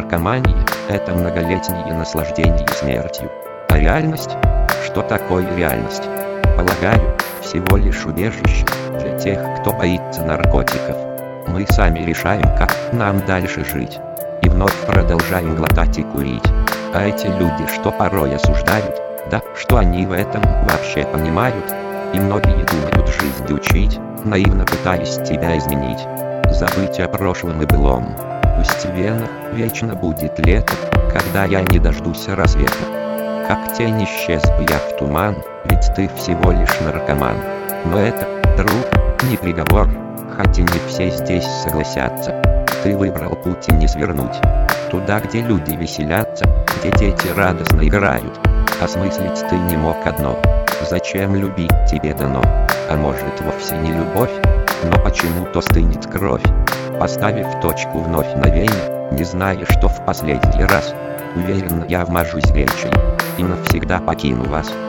наркомания – это многолетнее наслаждение смертью. А реальность? Что такое реальность? Полагаю, всего лишь убежище для тех, кто боится наркотиков. Мы сами решаем, как нам дальше жить. И вновь продолжаем глотать и курить. А эти люди, что порой осуждают, да что они в этом вообще понимают? И многие думают жизнь учить, наивно пытаясь тебя изменить. Забыть о прошлом и былом. Пусть в венах вечно будет лето, когда я не дождусь рассвета. Как тень исчез бы я в туман, ведь ты всего лишь наркоман. Но это, друг, не приговор, хотя не все здесь согласятся. Ты выбрал путь и не свернуть. Туда, где люди веселятся, где дети радостно играют. Осмыслить ты не мог одно. Зачем любить тебе дано? А может, вовсе не любовь? Но почему-то стынет кровь. Поставив точку вновь на вене, не зная, что в последний раз. Уверен, я вмажусь речей и навсегда покину вас.